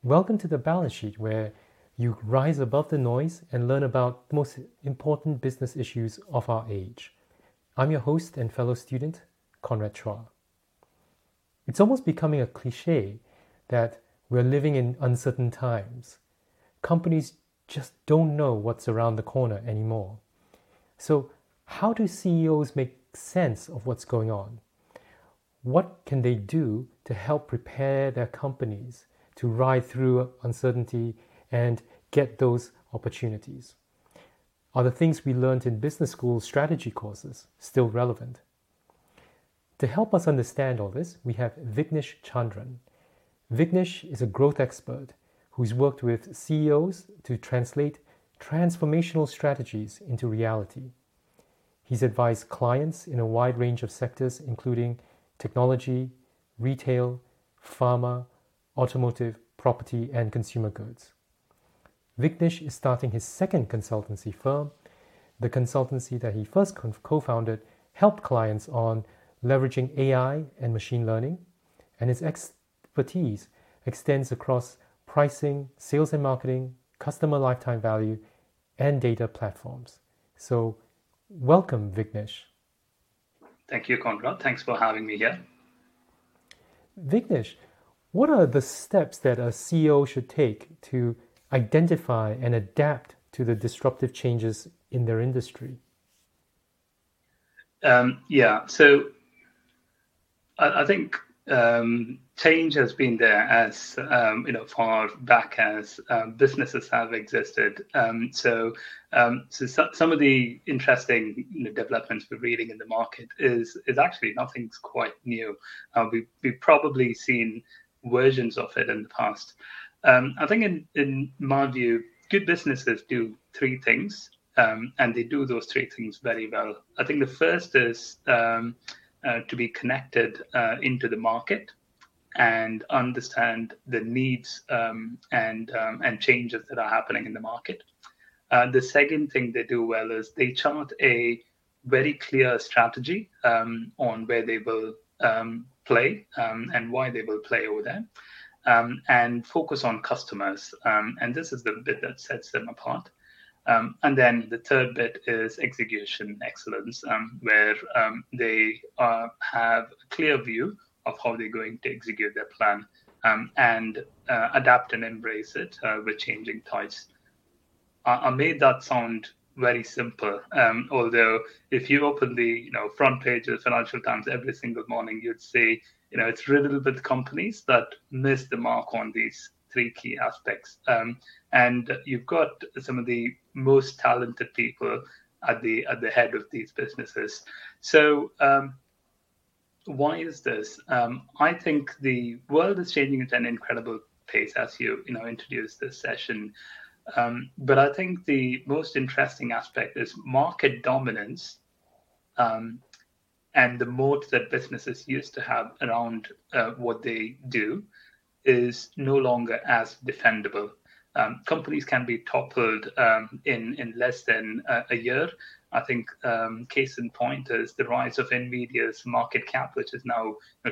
Welcome to the Balance Sheet, where you rise above the noise and learn about the most important business issues of our age. I'm your host and fellow student, Conrad Chua. It's almost becoming a cliche that we're living in uncertain times. Companies just don't know what's around the corner anymore. So how do CEOs make sense of what's going on? What can they do to help prepare their companies to ride through uncertainty and get those opportunities? Are the things we learned in business school strategy courses still relevant? To help us understand all this, we have Vignesh Chandran. Vignesh is a growth expert who's worked with CEOs to translate transformational strategies into reality. He's advised clients in a wide range of sectors, including technology, retail, pharma, automotive, property, and consumer goods. Vignesh is starting his second consultancy firm. The consultancy that he first co-founded helped clients on leveraging AI and machine learning, and his expertise extends across pricing, sales and marketing, customer lifetime value, and data platforms. So, welcome, Vignesh. Thank you, Conrad. Thanks for having me here. Vignesh, what are the steps that a CEO should take to identify and adapt to the disruptive changes in their industry? So I think change has been there as far back as businesses have existed. So some of the interesting developments we're reading in the market is actually nothing's quite new. We've probably seen versions of it in the past. I think in my view, good businesses do three things, and they do those three things very well. I think the first is to be connected into the market and understand the needs and changes that are happening in the market. The second thing they do well is they chart a very clear strategy on where they will play and why they will play over there, and focus on customers. And this is the bit that sets them apart. And then the third bit is execution excellence, where they have a clear view of how they're going to execute their plan and adapt and embrace it with changing tides. I made that sound very simple, although if you open the front page of the Financial Times every single morning, you'd see it's riddled with companies that miss the mark on these three key aspects. And you've got some of the most talented people at the head of these businesses. So why is this? I think the world is changing at an incredible pace, as you introduced this session. But I think the most interesting aspect is market dominance and the moat that businesses used to have around what they do is no longer as defendable. Companies can be toppled in less than a year. I think case in point is the rise of NVIDIA's market cap, which is now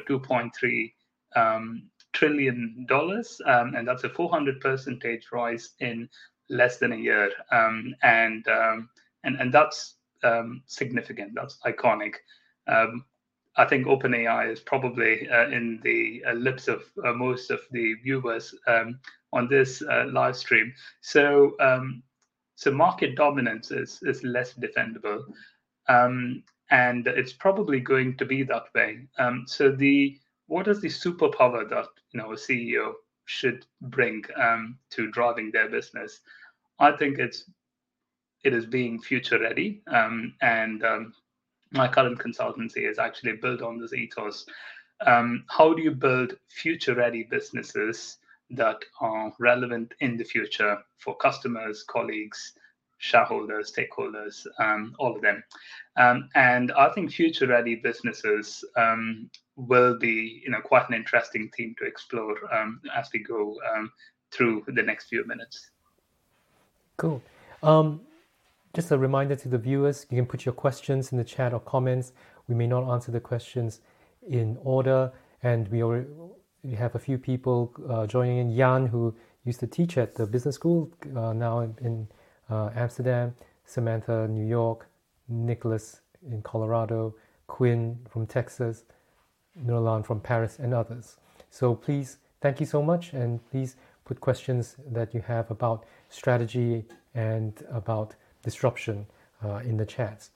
$2.3 trillion, and that's a 400% rise in less than a year. And that's significant. That's iconic. I think OpenAI is probably in the lips of most of the viewers on this live stream. So market dominance is less defendable, and it's probably going to be that way. So what is the superpower that a CEO should bring to driving their business? I think it is being future ready, and my current consultancy is actually built on this ethos. How do you build future-ready businesses that are relevant in the future for customers, colleagues, shareholders, stakeholders, all of them? And I think future-ready businesses will be quite an interesting theme to explore as we go through the next few minutes. Cool. Just a reminder to the viewers, you can put your questions in the chat or comments. We may not answer the questions in order, and we have a few people joining in. Jan, who used to teach at the business school, now in Amsterdam. Samantha, New York. Nicholas in Colorado. Quinn from Texas. Nurlan from Paris, and others. So please, thank you so much, and please put questions that you have about strategy and about disruption in the chats.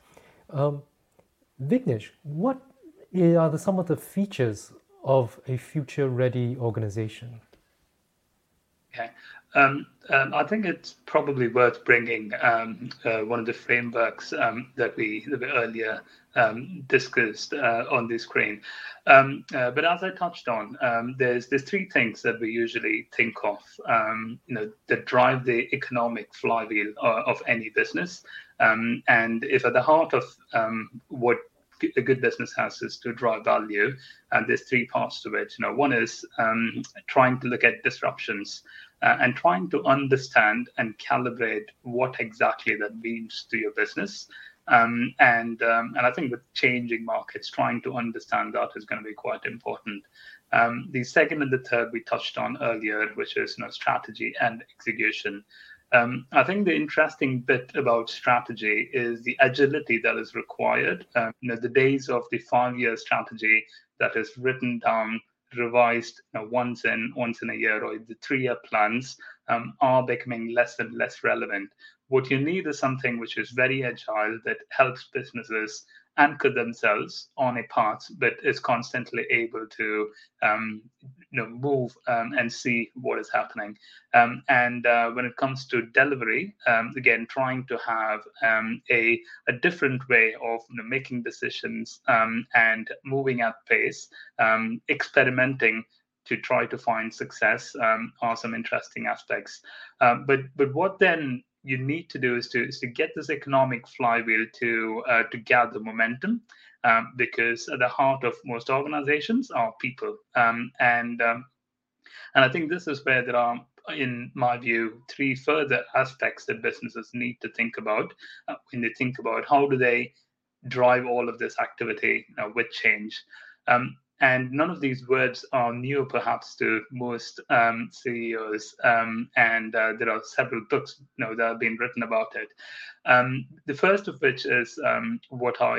Vignesh, what are some of the features of a future-ready organization? Okay. I think it's probably worth bringing one of the frameworks that we earlier discussed on the screen. But as I touched on, there's three things that we usually think of, that drive the economic flywheel of any business. And if at the heart of what a good business has is to drive value, and there's three parts to it. One is trying to look at disruptions and trying to understand and calibrate what exactly that means to your business. And I think with changing markets, trying to understand that is going to be quite important. The second and the third we touched on earlier, which is strategy and execution. I think the interesting bit about strategy is the agility that is required. The days of the 5-year strategy that is written down, revised once in a year, or the 3-year plans are becoming less and less relevant. What you need is something which is very agile, that helps businesses anchor themselves on a path, but is constantly able to move and see what is happening. And when it comes to delivery, again, trying to have a different way of making decisions and moving at pace, experimenting to try to find success are some interesting aspects. But what then you need to do is to get this economic flywheel to gather momentum, because at the heart of most organizations are people. And I think this is where there are, in my view, 3 further aspects that businesses need to think about when they think about how do they drive all of this activity with change. And none of these words are new, perhaps, to most CEOs. And there are several books that have been written about it. The first of which is how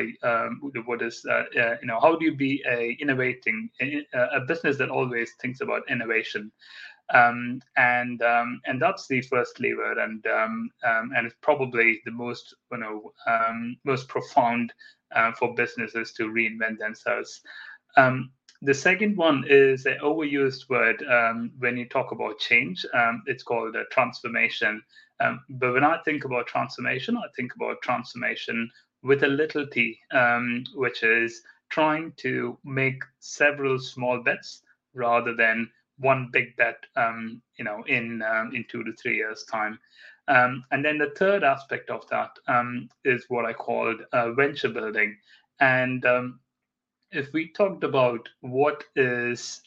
do you be a business that always thinks about innovation. And that's the first lever, and it's probably the most most profound for businesses to reinvent themselves. The second one is an overused word when you talk about change. It's called transformation. But when I think about transformation, I think about transformation with a little t, which is trying to make several small bets rather than one big bet, in 2 to 3 years' time. And then the third aspect of that is what I called venture building. And if we talked about what is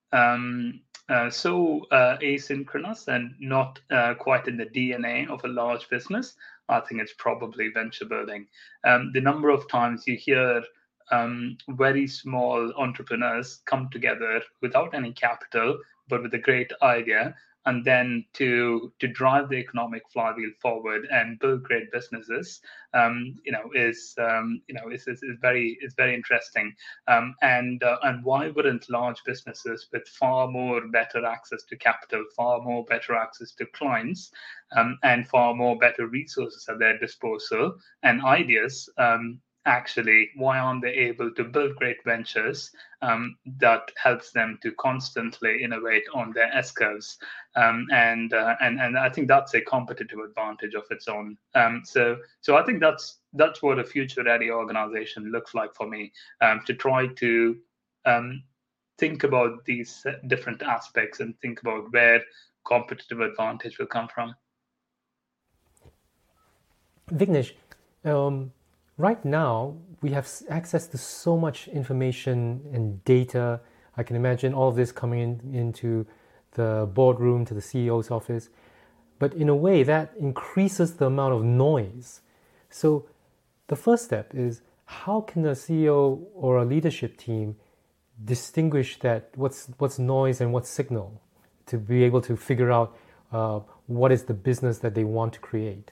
so asynchronous and not quite in the DNA of a large business, I think it's probably venture building. The number of times you hear very small entrepreneurs come together without any capital, but with a great idea, and then to drive the economic flywheel forward and build great businesses, is very interesting. And why wouldn't large businesses with far more better access to capital, far more better access to clients, and far more better resources at their disposal and ideas, actually, why aren't they able to build great ventures that helps them to constantly innovate on their S-curves? And I think that's a competitive advantage of its own. So I think that's what a future-ready organization looks like for me, to try to think about these different aspects and think about where competitive advantage will come from. Vignesh, right now, we have access to so much information and data. I can imagine all of this coming into the boardroom, to the CEO's office. But in a way, that increases the amount of noise. So the first step is, how can a CEO or a leadership team distinguish that what's noise and what's signal, to be able to figure out what is the business that they want to create.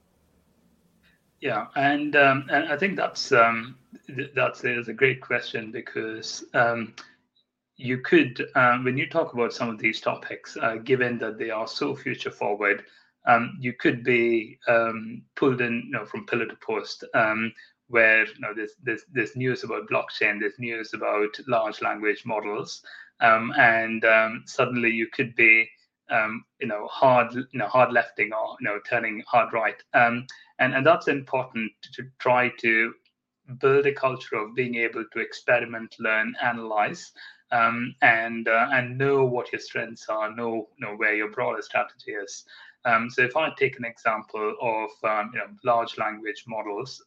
Yeah, and I think that's a great question, because you could, when you talk about some of these topics, given that they are so future forward, you could be pulled in, from pillar to post, where there's news about blockchain, there's news about large language models, and suddenly you could be hard lefting, or turning hard right, and that's important to try to build a culture of being able to experiment, learn, analyze, and know what your strengths are, know where your broader strategy is. So if I take an example of large language models,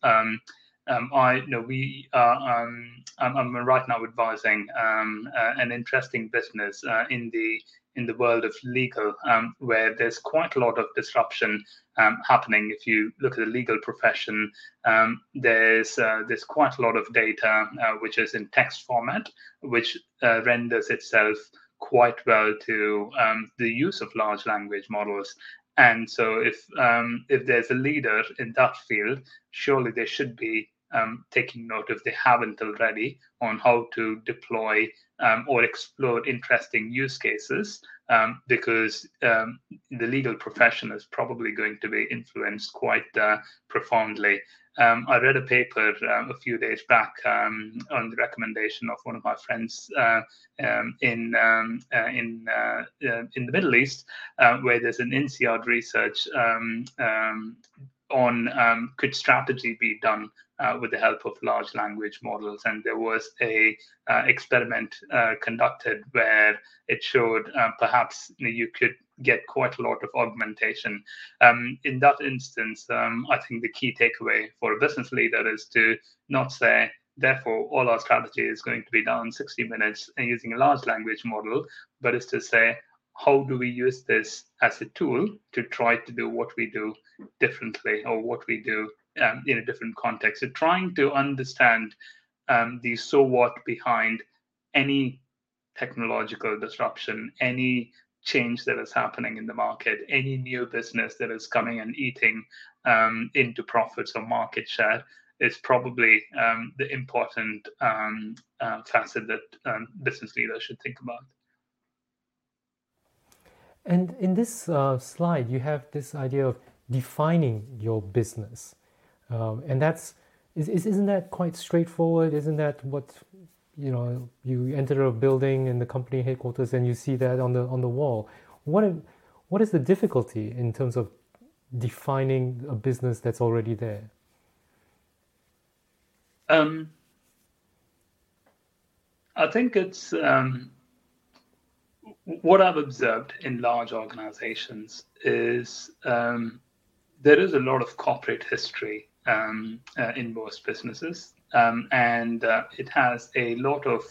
I'm right now advising an interesting business in the world of legal, where there's quite a lot of disruption happening. If you look at the legal profession, there's quite a lot of data which is in text format, which renders itself quite well to the use of large language models. And so, if there's a leader in that field, surely they should be taking note, if they haven't already, on how to deploy or explore interesting use cases, because the legal profession is probably going to be influenced quite profoundly. I read a paper a few days back on the recommendation of one of my friends in the Middle East, where there's an INSEAD research on could strategy be done with the help of large language models. And there was a experiment conducted where it showed perhaps you could get quite a lot of augmentation. In that instance, I think the key takeaway for a business leader is to not say, therefore, all our strategy is going to be done in 60 minutes and using a large language model, but is to say, how do we use this as a tool to try to do what we do differently, or what we do in a different context? So trying to understand the so what behind any technological disruption, any change that is happening in the market, any new business that is coming and eating into profits or market share, is probably the important facet that business leaders should think about. And in this slide, you have this idea of defining your business, and isn't that quite straightforward? Isn't that what you enter a building in the company headquarters and you see that on the wall? What is the difficulty in terms of defining a business that's already there? I think it's what I've observed in large organizations is there is a lot of corporate history in most businesses, and it has a lot of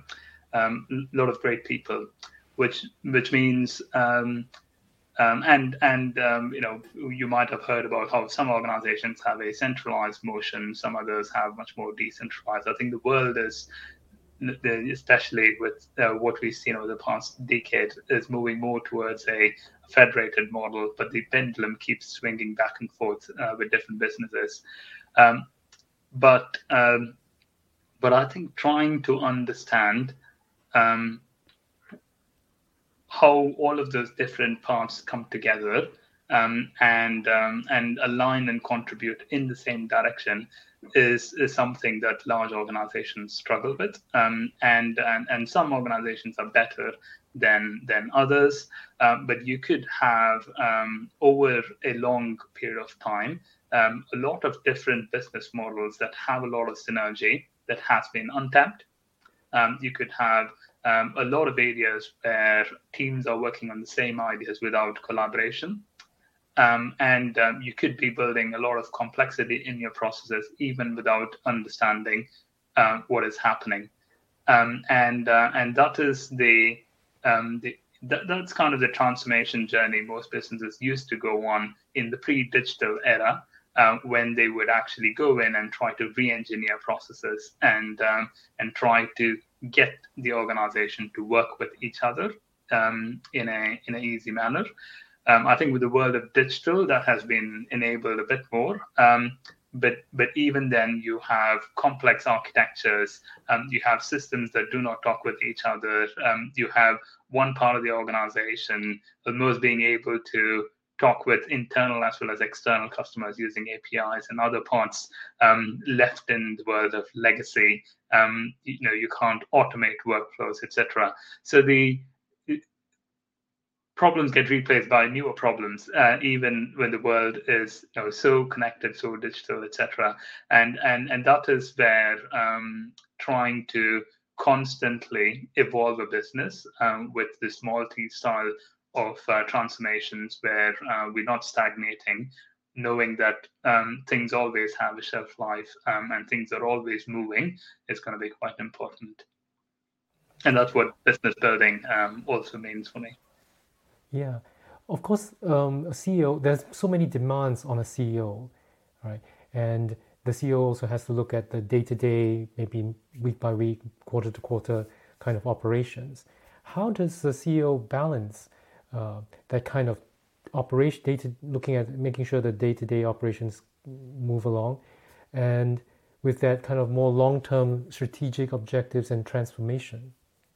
great people, which means you might have heard about how some organizations have a centralized motion, some others have much more decentralized. I think the world is, especially with what we've seen over the past decade, is moving more towards a federated model, but the pendulum keeps swinging back and forth with different businesses. But I think trying to understand how all of those different parts come together and align and contribute in the same direction is something that large organizations struggle with, and some organizations are better than others, but you could have over a long period of time a lot of different business models that have a lot of synergy that has been untapped. You could have a lot of areas where teams are working on the same ideas without collaboration. And you could be building a lot of complexity in your processes even without understanding what is happening. And that is that's kind of the transformation journey most businesses used to go on in the pre-digital era. when they would actually go in and try to re-engineer processes and try to get the organization to work with each other in an easy manner. I think with the world of digital, that has been enabled a bit more. But even then, you have complex architectures. You have systems that do not talk with each other. You have one part of the organization almost being able to talk with internal as well as external customers using APIs, and other parts left in the world of legacy. You can't automate workflows, etc. So the problems get replaced by newer problems, even when the world is so connected, so digital, etc. And that is where trying to constantly evolve a business with this multi-style of transformations, where we're not stagnating, knowing that things always have a shelf life and things are always moving, is going to be quite important. And that's what business building also means for me. Yeah, of course, a CEO, there's so many demands on a CEO, right? And the CEO also has to look at the day-to-day, maybe week by week, quarter to quarter kind of operations. How does the CEO balance that kind of operation, looking at making sure that day-to-day operations move along, and with that kind of more long-term strategic objectives and transformation?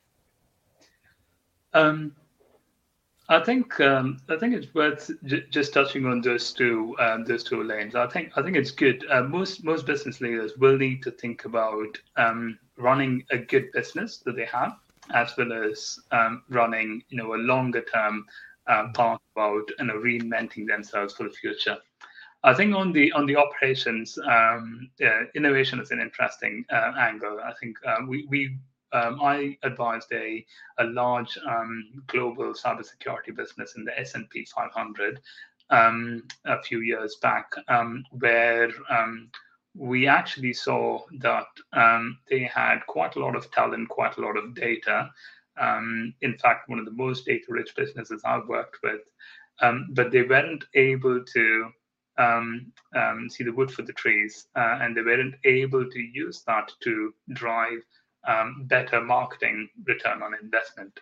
I think it's worth just touching on those two lanes. I think it's good. Most business leaders will need to think about running a good business that they have, as well as running a longer term part about reinventing themselves for the future. I think on the operations, innovation is an interesting angle. I think I advised a large global cybersecurity business in the S&P 500 a few years back, where we actually saw that they had quite a lot of talent, quite a lot of data. In fact, one of the most data-rich businesses I've worked with, but they weren't able to see the wood for the trees, and they weren't able to use that to drive better marketing return on investment.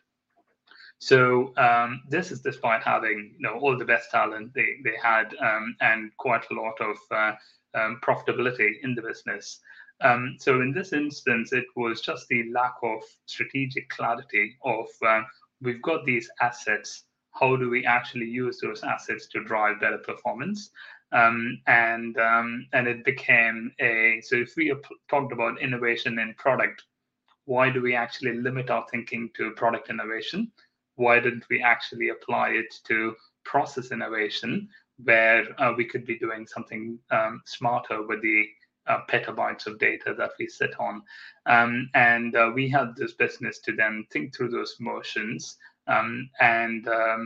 So this is despite having all the best talent they had, and quite a lot of profitability in the business. So in this instance, it was just the lack of strategic clarity of we've got these assets. How do we actually use those assets to drive better performance? And it became so if we talked about innovation in product, why do we actually limit our thinking to product innovation? Why didn't we actually apply it to process innovation, where we could be doing something smarter with the petabytes of data that we sit on? And we had this business to then think through those motions, and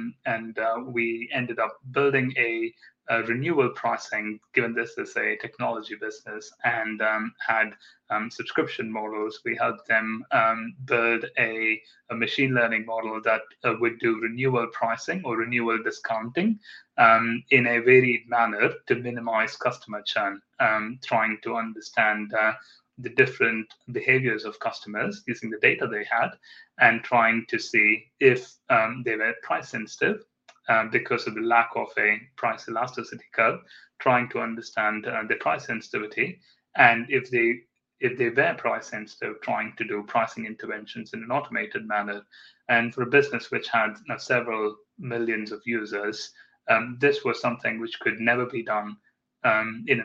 we ended up building a renewal pricing, given this is a technology business, and had subscription models. We helped them build a machine learning model that would do renewal pricing or renewal discounting in a varied manner to minimize customer churn, trying to understand the different behaviors of customers using the data they had, and trying to see if they were price sensitive because of the lack of a price elasticity curve, trying to understand the price sensitivity, and if they were price sensitive, trying to do pricing interventions in an automated manner. And for a business which had several millions of users, this was something which could never be done in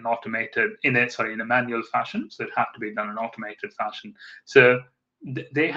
a manual fashion. So it had to be done in automated fashion. So they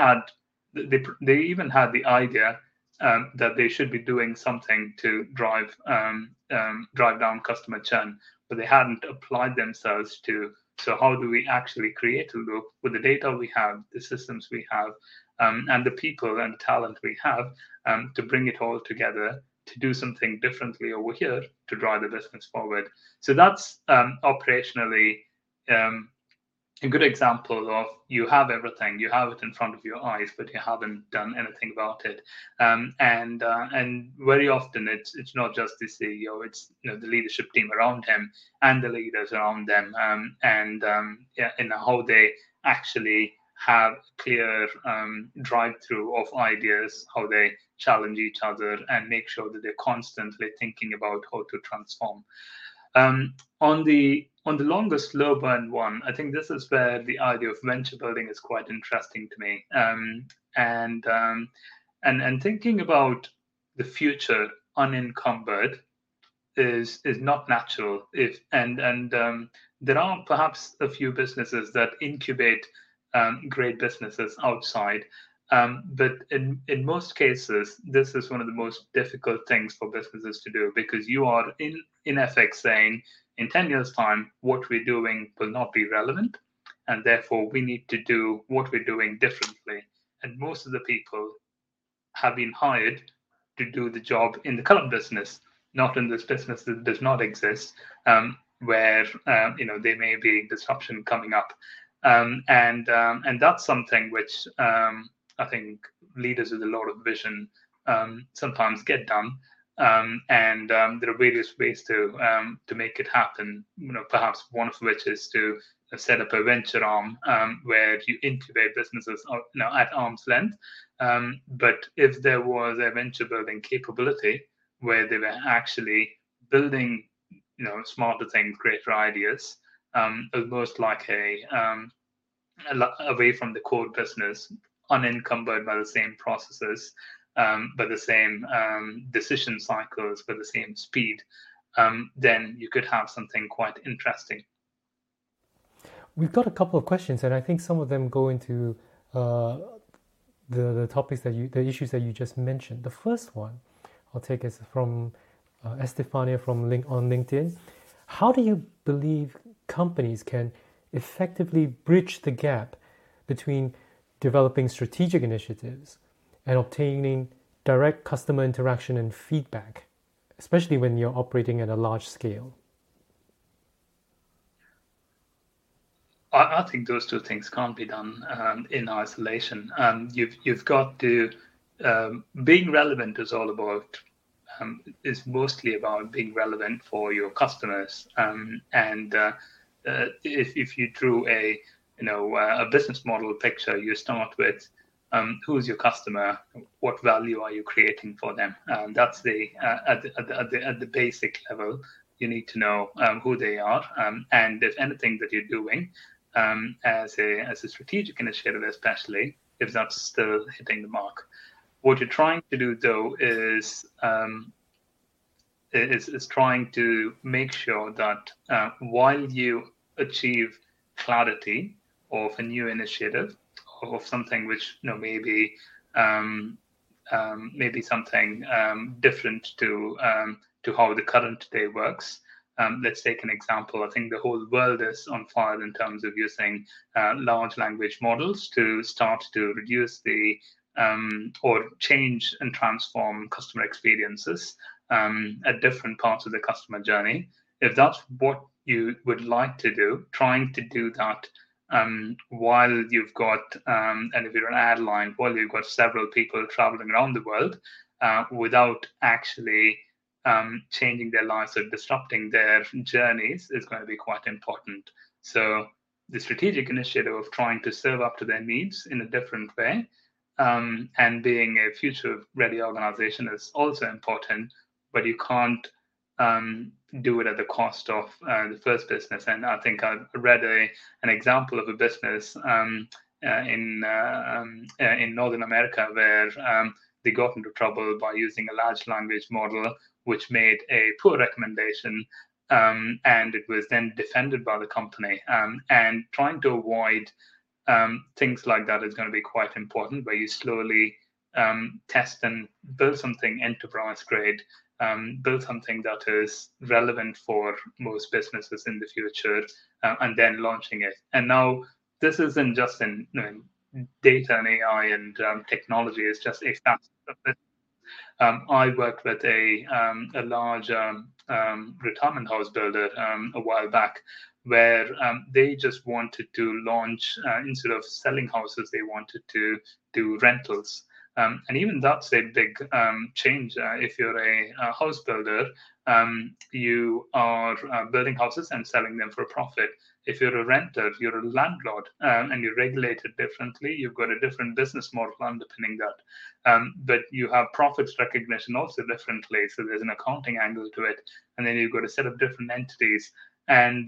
even had the idea that they should be doing something to drive down customer churn, but they hadn't applied themselves to. So how do we actually create a loop with the data we have, the systems we have, and the people and talent we have, to bring it all together to do something differently over here to drive the business forward? So that's operationally a good example of you have everything, you have it in front of your eyes, but you haven't done anything about it. And very often it's not just the CEO, it's the leadership team around him and the leaders around them, yeah, and how they actually have clear drive through of ideas, how they challenge each other and make sure that they're constantly thinking about how to transform. On the longer slow burn one, I think this is where the idea of venture building is quite interesting to me. And and thinking about the future unencumbered is not natural. If and there are perhaps a few businesses that incubate great businesses outside. But in most cases, this is one of the most difficult things for businesses to do because you are in effect saying in 10 years' time, what we're doing will not be relevant. And therefore, we need to do what we're doing differently. And most of the people have been hired to do the job in the current business, not in this business that does not exist, where there may be disruption coming up, and that's something which I think leaders with a lot of vision sometimes get done. And there are various ways to make it happen. Perhaps one of which is to set up a venture arm where you incubate businesses at arm's length. But if there was a venture building capability where they were actually building, smarter things, greater ideas, almost like away from the core business, unencumbered by the same processes, by the same decision cycles, by the same speed, then you could have something quite interesting. We've got a couple of questions, and I think some of them go into the topics the issues that you just mentioned. The first one I'll take is from Estefania on LinkedIn. How do you believe companies can effectively bridge the gap between developing strategic initiatives and obtaining direct customer interaction and feedback, especially when you're operating at a large scale? I think those two things can't be done in isolation. You've got to being relevant is all about is mostly about being relevant for your customers. And if you drew a business model picture, you start with who's your customer, what value are you creating for them. That's at the basic level. You need to know who they are, and if anything that you're doing as a strategic initiative, especially if that's still hitting the mark. What you're trying to do, though, is trying to make sure that while you achieve clarity of a new initiative, of something which maybe something different to how the current day works. Let's take an example. I think the whole world is on fire in terms of using large language models to start to reduce or change and transform customer experiences at different parts of the customer journey. If that's what you would like to do, trying to do that while you've got, and if you're an airline, while you've got several people traveling around the world without actually changing their lives or disrupting their journeys is going to be quite important. So the strategic initiative of trying to serve up to their needs in a different way and being a future-ready organization is also important, but you can't do it at the cost of the first business. And I think I read an example of a business in Northern America where they got into trouble by using a large language model, which made a poor recommendation, and it was then defended by the company. And trying to avoid things like that is going to be quite important, where you slowly test and build something enterprise grade, build something that is relevant for most businesses in the future, and then launching it. And now this isn't just in data and AI and technology, it's just a facet of it. I worked with a large retirement house builder a while back, where they just wanted to launch, instead of selling houses, they wanted to do rentals. And even that's a big change. If you're a house builder, you are building houses and selling them for a profit. If you're a renter, you're a landlord, and you're regulated differently. You've got a different business model underpinning that. But you have profits recognition also differently. So there's an accounting angle to it. And then you've got a set of different entities. And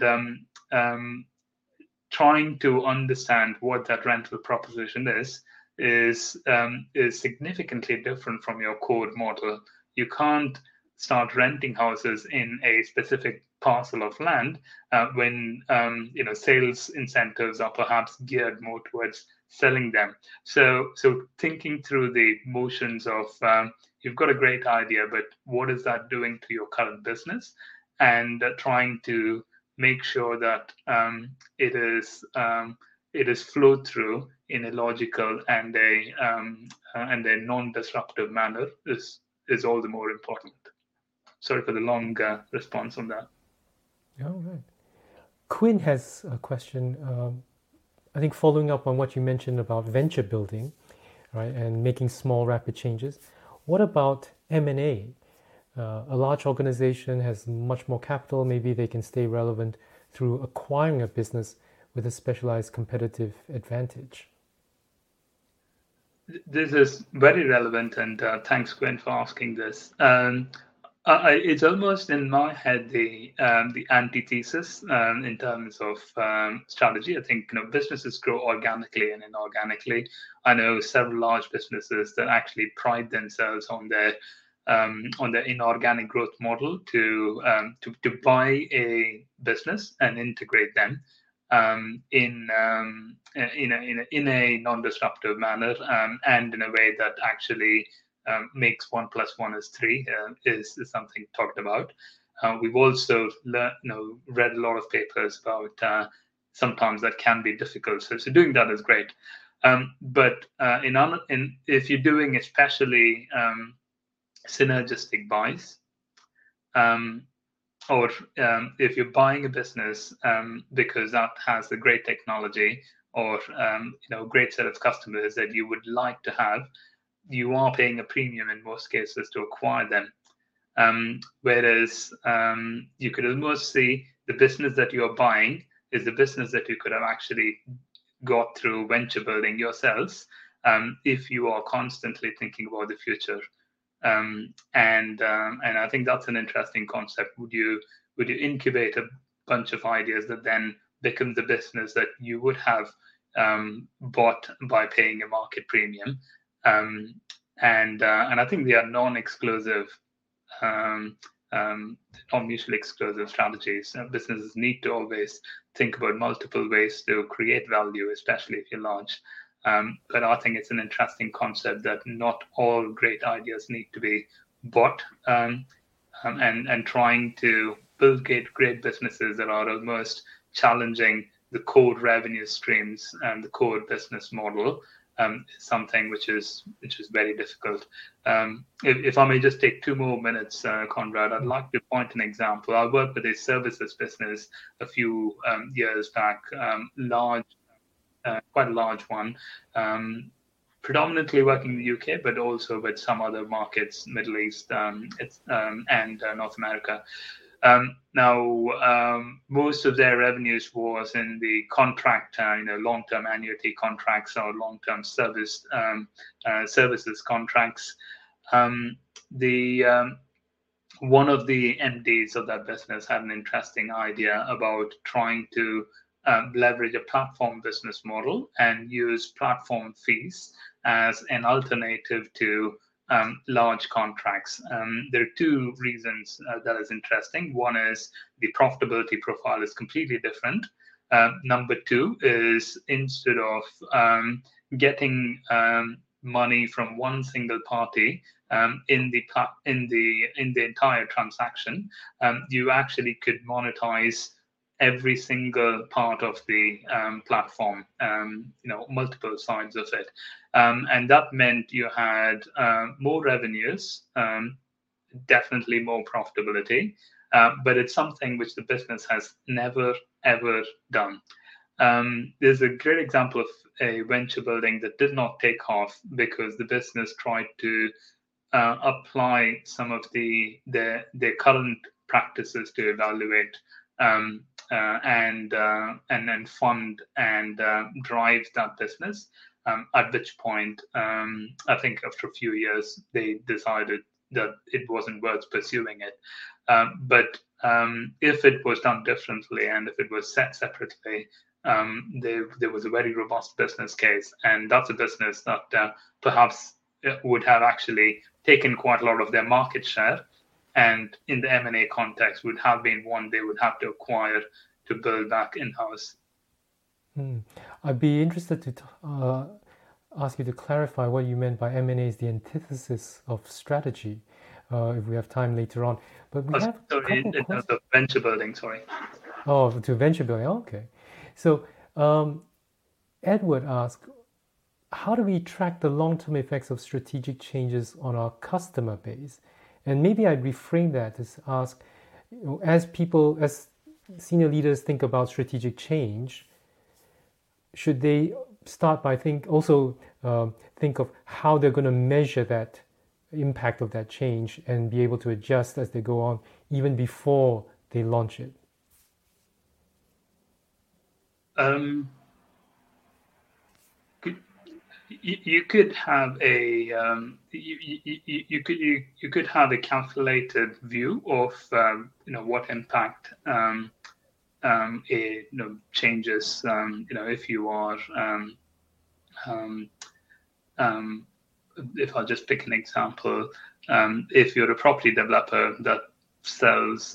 trying to understand what that rental proposition is significantly different from your core model. You can't start renting houses in a specific parcel of land when sales incentives are perhaps geared more towards selling them. So thinking through the motions of you've got a great idea, but what is that doing to your current business, and trying to make sure that it is flowed through in a logical and a non-disruptive manner is all the more important. Sorry for the long response on that. All right. Quinn has a question. I think following up on what you mentioned about venture building, right, and making small, rapid changes. What about M&A? A large organization has much more capital. Maybe they can stay relevant through acquiring a business with a specialized competitive advantage. This is very relevant, and thanks, Gwen, for asking this. It's almost in my head the antithesis in terms of strategy. I think businesses grow organically and inorganically. I know several large businesses that actually pride themselves on their inorganic growth model to buy a business and integrate them in a non-disruptive manner, and in a way that actually makes 1 + 1 is 3 is something talked about. We've also read a lot of papers about sometimes that can be difficult. So doing that is great. But if you're doing especially synergistic buys, or if you're buying a business because that has a great technology or great set of customers that you would like to have, you are paying a premium in most cases to acquire them. Whereas you could almost see the business that you're buying is the business that you could have actually got through venture building yourselves, if you are constantly thinking about the future. And I think that's an interesting concept. Would you incubate a bunch of ideas that then become the business that you would have bought by paying a market premium? And I think they are non-exclusive, non-mutually exclusive strategies. Businesses need to always think about multiple ways to create value, especially if you're large. But I think it's an interesting concept that not all great ideas need to be bought, and trying to build great businesses that are almost challenging the core revenue streams and the core business model is something which is very difficult. If I may just take 2 more minutes, Conrad, I'd like to point an example. I worked with a services business a few years back, quite a large one, predominantly working in the UK, but also with some other markets, Middle East, and North America. Now, most of their revenues was in the contract, long-term annuity contracts or long-term services contracts. One of the MDs of that business had an interesting idea about trying to leverage a platform business model and use platform fees as an alternative to large contracts. There are 2 reasons that is interesting. One is the profitability profile is completely different. Number 2 is instead of getting money from one single party in the entire transaction, you actually could monetize every single part of the platform, multiple sides of it. And that meant you had more revenues definitely more profitability, but it's something which the business has never, ever done. There's a great example of a venture building that did not take off because the business tried to apply some of their current practices to evaluate and fund and drive that business. At which point, I think after a few years, they decided that it wasn't worth pursuing it. But if it was done differently and if it was set separately, there was a very robust business case, and that's a business that perhaps would have actually taken quite a lot of their market share, and in the M&A context would have been one they would have to acquire to build back in-house. I'd be interested to ask you to clarify what you meant by M&A is the antithesis of strategy, if we have time later on. But we have the venture building, sorry. Oh, to venture building, okay. So Edward asked, how do we track the long-term effects of strategic changes on our customer base? And maybe I'd reframe that to ask, as senior leaders think about strategic change, should they start by think of how they're going to measure that impact of that change and be able to adjust as they go on, even before they launch it? You could have a you could have a calculated view of what impact changes if you are if I'll just pick an example, if you're a property developer that sells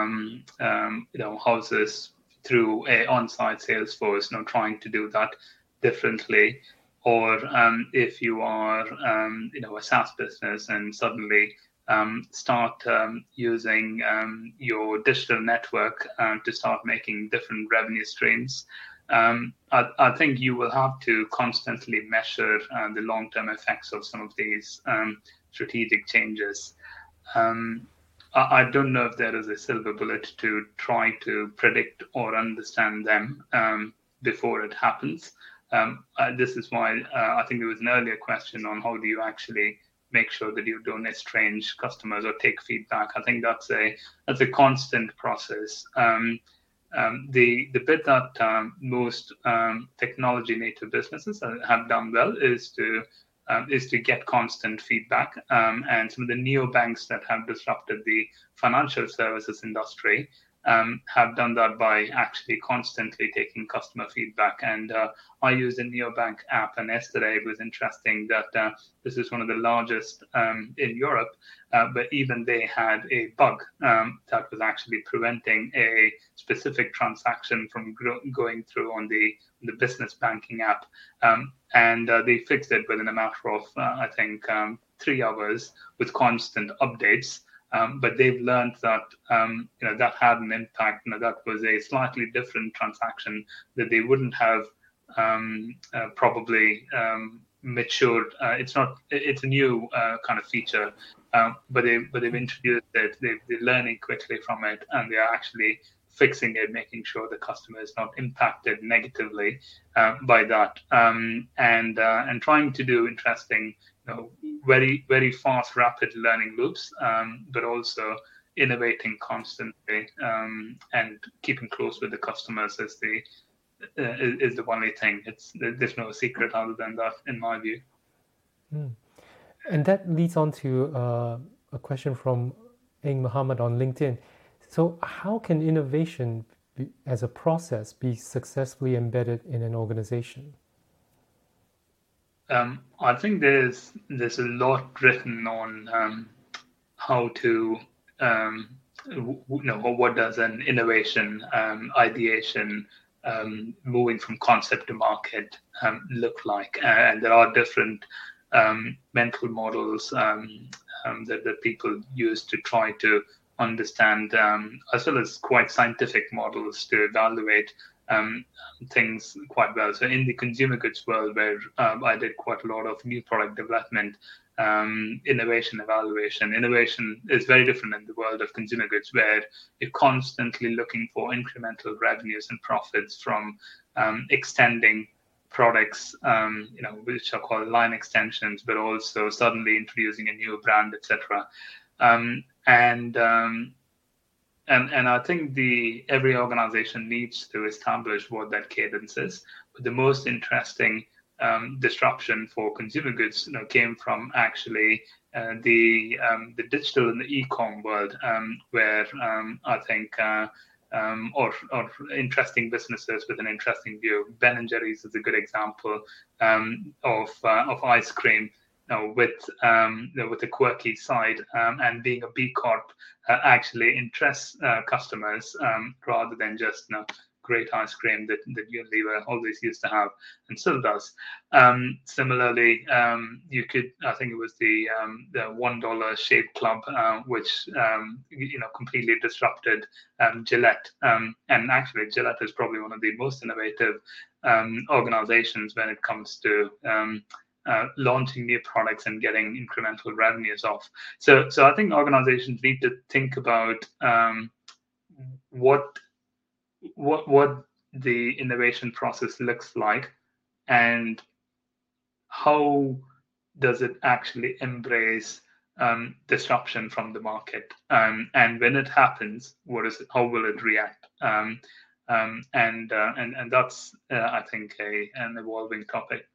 houses through a on-site sales force, trying to do that differently, or if you are a SaaS business and suddenly start using your digital network to start making different revenue streams, I think you will have to constantly measure the long-term effects of some of these strategic changes. I don't know if there is a silver bullet to try to predict or understand them before it happens. This is why I think there was an earlier question on how do you actually make sure that you don't estrange customers or take feedback. I think that's a constant process. The bit that most technology native businesses have done well is to get constant feedback. And some of the neobanks that have disrupted the financial services industry have done that by actually constantly taking customer feedback. And I used a neobank app, and yesterday it was interesting that this is one of the largest in Europe, but even they had a bug that was actually preventing a specific transaction from going through on the business banking app. And they fixed it within a matter of, I think, 3 hours with constant updates. But they've learned that that had an impact. That was a slightly different transaction that they wouldn't have probably matured. It's a new kind of feature, but they've introduced it. They're learning quickly from it, and they are actually fixing it, making sure the customer is not impacted negatively by that, and trying to do interesting, very, very fast, rapid learning loops, but also innovating constantly and keeping close with the customers is the only thing. There's no secret other than that, in my view. And that leads on to a question from Eng Muhammad on LinkedIn. So how can innovation as a process be successfully embedded in an organization? I think there's a lot written on how to, what does an innovation, ideation, moving from concept to market look like. And there are different mental models that people use to try to understand, as well as quite scientific models to evaluate things quite well. So in the consumer goods world, where I did quite a lot of new product development, innovation evaluation. Innovation is very different in the world of consumer goods, where you're constantly looking for incremental revenues and profits from extending products, which are called line extensions, but also suddenly introducing a new brand, etc. And I think every organization needs to establish what that cadence is. But the most interesting disruption for consumer goods came from actually the digital and the e-com world, where I think or interesting businesses with an interesting view. Ben and Jerry's is a good example of ice cream. With a quirky side, and being a B Corp actually interests customers rather than just great ice cream that Unilever always used to have and still does. Similarly, you could, I think it was the $1 Shave Club, which completely disrupted Gillette, and actually Gillette is probably one of the most innovative organizations when it comes to launching new products and getting incremental revenues off. So I think organizations need to think about what the innovation process looks like, and how does it actually embrace disruption from the market, and when it happens, how will it react? And that's I think an evolving topic.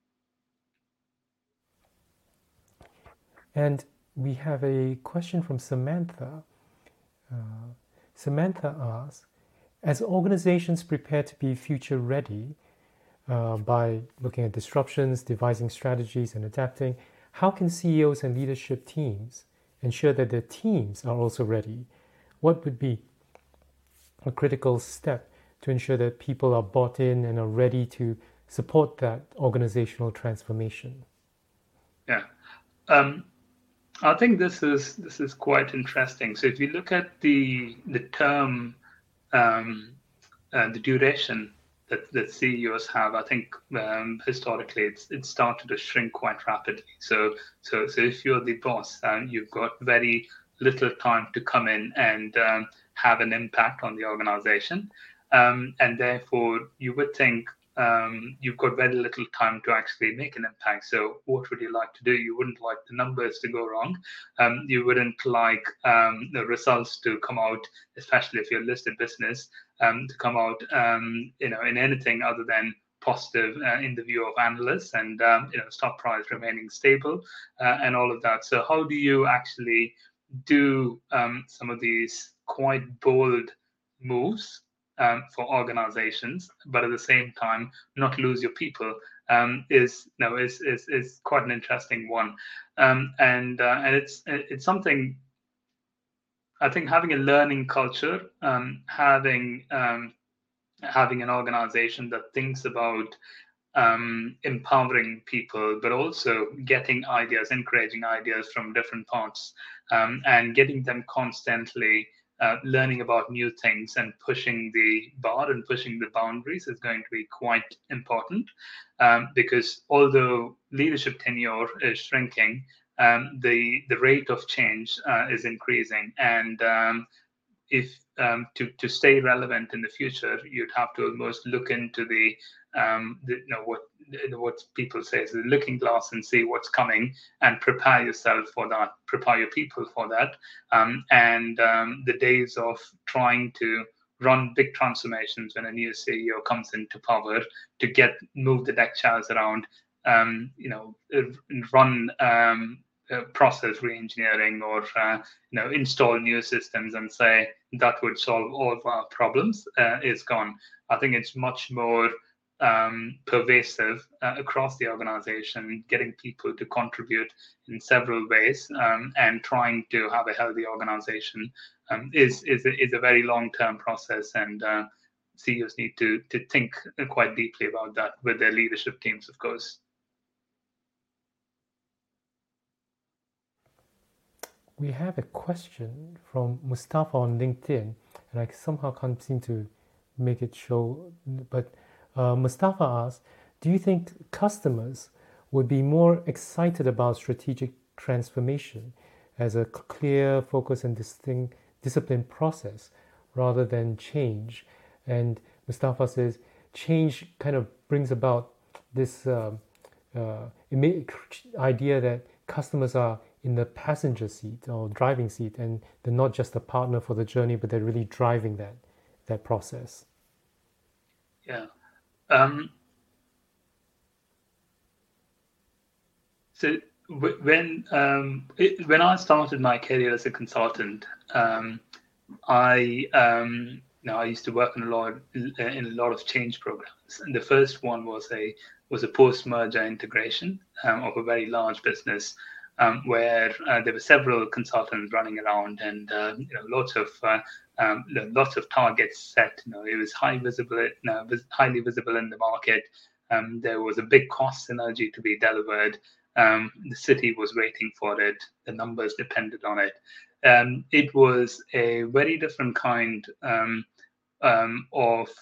And we have a question from Samantha. Samantha asks, as organizations prepare to be future ready by looking at disruptions, devising strategies, and adapting, how can CEOs and leadership teams ensure that their teams are also ready? What would be a critical step to ensure that people are bought in and are ready to support that organizational transformation? Yeah. I think this is quite interesting. So if you look at the term, the duration that CEOs have, I think historically it started to shrink quite rapidly. So if you're the boss, you've got very little time to come in and have an impact on the organization, and therefore you would think you've got very little time to actually make an impact. So what would you like to do? You wouldn't like the numbers to go wrong. You wouldn't like the results to come out, especially if you're a listed business, to come out in anything other than positive in the view of analysts, and stock price remaining stable and all of that. So how do you actually do some of these quite bold moves for organizations, but at the same time not lose your people, is quite an interesting one, and it's something. I think having a learning culture, having an organization that thinks about empowering people, but also getting ideas, encouraging ideas from different parts, and getting them constantly learning about new things and pushing the bar and pushing the boundaries is going to be quite important, because although leadership tenure is shrinking, the rate of change is increasing, and if to stay relevant in the future, you'd have to almost look into what people say is the looking glass and see what's coming and prepare yourself for that, prepare your people for that, and the days of trying to run big transformations when a new CEO comes into power to move the deck chairs around, run process re-engineering, or install new systems and say that would solve all of our problems, is gone. I think it's much more pervasive across the organization, getting people to contribute in several ways, and trying to have a healthy organization is a very long-term process, and CEOs need to think quite deeply about that with their leadership teams, of course. We have a question from Mustafa on LinkedIn, and I somehow can't seem to make it show, but Mustafa asks, do you think customers would be more excited about strategic transformation as a clear, focus, and disciplined process rather than change. And Mustafa says change kind of brings about this idea that customers are in the passenger seat or driving seat, and they're not just a partner for the journey, but they're really driving that process. Yeah. So when I started my career as a consultant, I used to work in a lot of change programs, and the first one was a post-merger integration of a very large business, where there were several consultants running around, and lots of targets set. It was highly visible in the market. There was a big cost synergy to be delivered. The city was waiting for it. The numbers depended on it. It was a very different kind of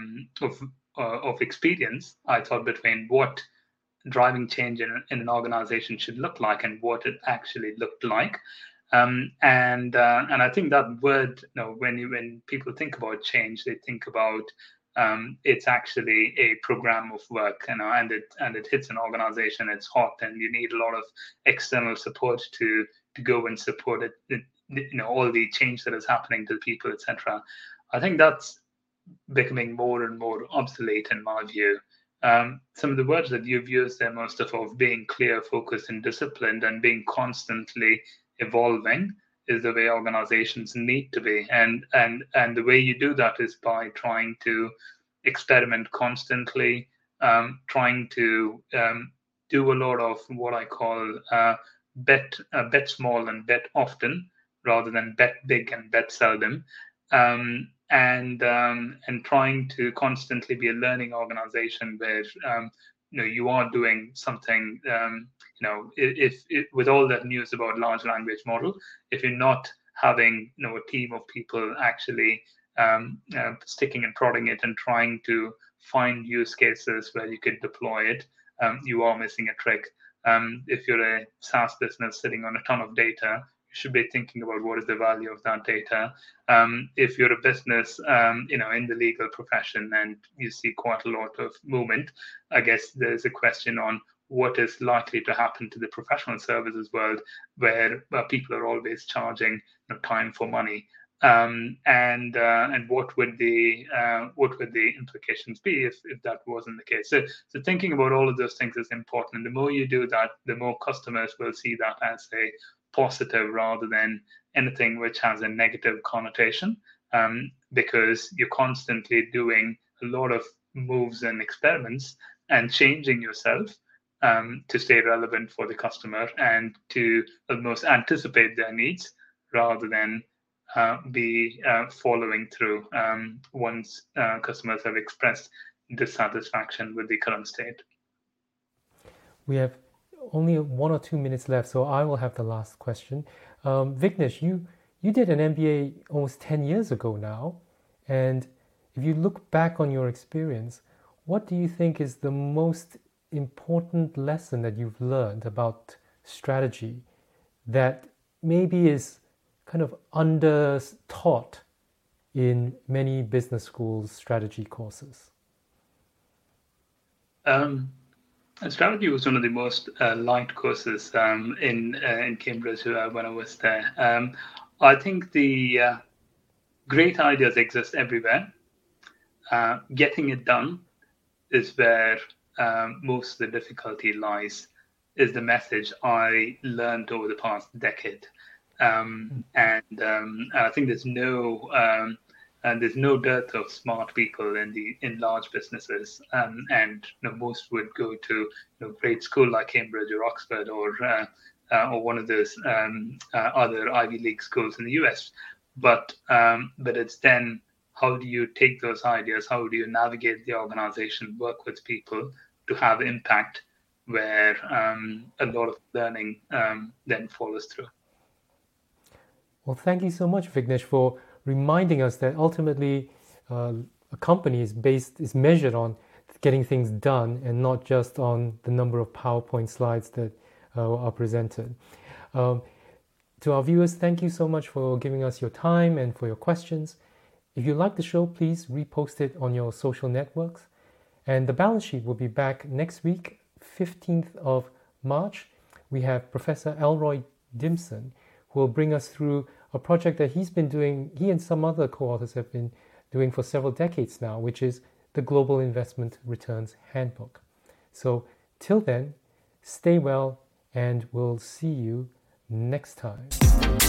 experience, I thought, between what driving change in an organization should look like and what it actually looked like. And I think that word, when people think about change, they think about it's actually a program of work, and it hits an organization. It's hot, and you need a lot of external support to go and support it. All the change that is happening to the people, etc. I think that's becoming more and more obsolete in my view. Some of the words that you've used there, Mustafa, of being clear, focused, and disciplined, and being constantly evolving, is the way organizations need to be. And the way you do that is by trying to experiment constantly, trying to do a lot of what I call bet small and bet often, rather than bet big and bet seldom. And trying to constantly be a learning organization where you are doing something. If with all that news about large language model, if you're not having a team of people actually sticking and prodding it and trying to find use cases where you could deploy it, you are missing a trick. If you're a SaaS business sitting on a ton of data, you should be thinking about what is the value of that data. If you're a business, in the legal profession, and you see quite a lot of movement, I guess there's a question on what is likely to happen to the professional services world, where people are always charging time for money. And what would the implications be if that wasn't the case? So thinking about all of those things is important. And the more you do that, the more customers will see that as a positive rather than anything which has a negative connotation, because you're constantly doing a lot of moves and experiments and changing yourself to stay relevant for the customer and to almost anticipate their needs rather than be following through once customers have expressed dissatisfaction with the current state. We have only 1 or 2 minutes left, so I will have the last question. Vignesh, you did an MBA almost 10 years ago now, and if you look back on your experience, what do you think is the most important lesson that you've learned about strategy that maybe is kind of under-taught in many business schools' strategy courses? Strategy was one of the most liked courses in Cambridge when I was there. I think the great ideas exist everywhere. Getting it done is where most of the difficulty lies, is the message I learned over the past decade. And I think there's no dearth of smart people in large businesses, and most would go to great school like Cambridge or Oxford or one of those other Ivy League schools in the US. But it's then, how do you take those ideas? How do you navigate the organization, work with people to have impact where a lot of learning then follows through? Well, thank you so much, Vignesh, for reminding us that ultimately a company is measured on getting things done and not just on the number of PowerPoint slides that are presented. To our viewers, thank you so much for giving us your time and for your questions. If you like the show, please repost it on your social networks. And the balance sheet will be back next week, 15th of March. We have Professor Elroy Dimson, who will bring us through a project that he's been doing, he and some other co-authors have been doing for several decades now, which is the Global Investment Returns Handbook. So till then, stay well, and we'll see you next time.